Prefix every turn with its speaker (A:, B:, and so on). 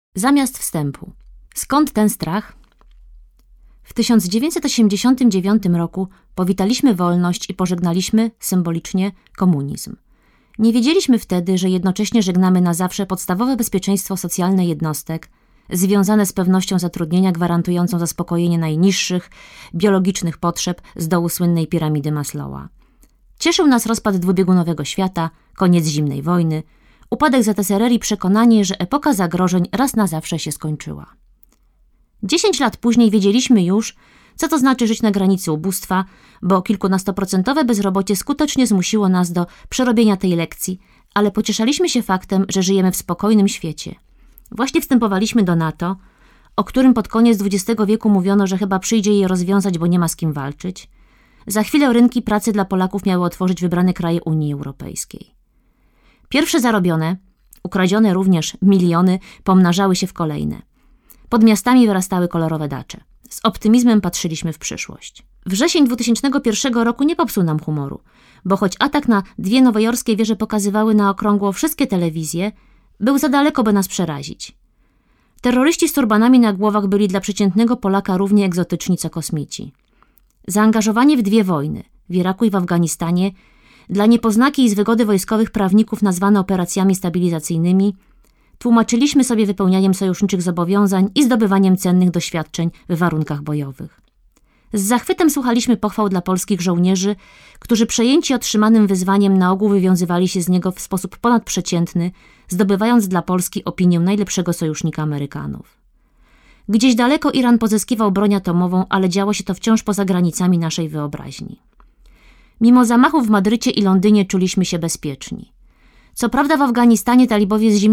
A: Zamiast wstępu. Skąd ten strach? W 1989 roku powitaliśmy wolność i pożegnaliśmy, symbolicznie, komunizm. Nie wiedzieliśmy wtedy, że jednocześnie żegnamy na zawsze podstawowe bezpieczeństwo socjalne jednostek, związane z pewnością zatrudnienia gwarantującą zaspokojenie najniższych, biologicznych potrzeb z dołu słynnej piramidy Maslowa. Cieszył nas rozpad dwubiegunowego świata, koniec zimnej wojny, upadek ZSRR i przekonanie, że epoka zagrożeń raz na zawsze się skończyła. 10 lat później wiedzieliśmy już, co to znaczy żyć na granicy ubóstwa, bo kilkunastoprocentowe bezrobocie skutecznie zmusiło nas do przerobienia tej lekcji, ale pocieszaliśmy się faktem, że żyjemy w spokojnym świecie. Właśnie wstępowaliśmy do NATO, o którym pod koniec XX wieku mówiono, że chyba przyjdzie je rozwiązać, bo nie ma z kim walczyć. Za chwilę rynki pracy dla Polaków miały otworzyć wybrane kraje Unii Europejskiej. Pierwsze zarobione, ukradzione również miliony pomnażały się w kolejne. Pod miastami wyrastały kolorowe dacze. Z optymizmem patrzyliśmy w przyszłość. Wrzesień 2001 roku nie popsuł nam humoru, bo choć atak na 2 nowojorskie wieże pokazywały na okrągło wszystkie telewizje, był za daleko, by nas przerazić. Terroryści z turbanami na głowach byli dla przeciętnego Polaka równie egzotyczni co kosmici. Zaangażowanie w 2 wojny, w Iraku i w Afganistanie, dla niepoznaki i z wygody wojskowych prawników nazwane operacjami stabilizacyjnymi, tłumaczyliśmy sobie wypełnianiem sojuszniczych zobowiązań i zdobywaniem cennych doświadczeń w warunkach bojowych. Z zachwytem słuchaliśmy pochwał dla polskich żołnierzy, którzy przejęci otrzymanym wyzwaniem na ogół wywiązywali się z niego w sposób ponadprzeciętny, zdobywając dla Polski opinię najlepszego sojusznika Amerykanów. Gdzieś daleko Iran pozyskiwał broń atomową, ale działo się to wciąż poza granicami naszej wyobraźni. Mimo zamachów w Madrycie i Londynie czuliśmy się bezpieczni. Co prawda w Afganistanie talibowie z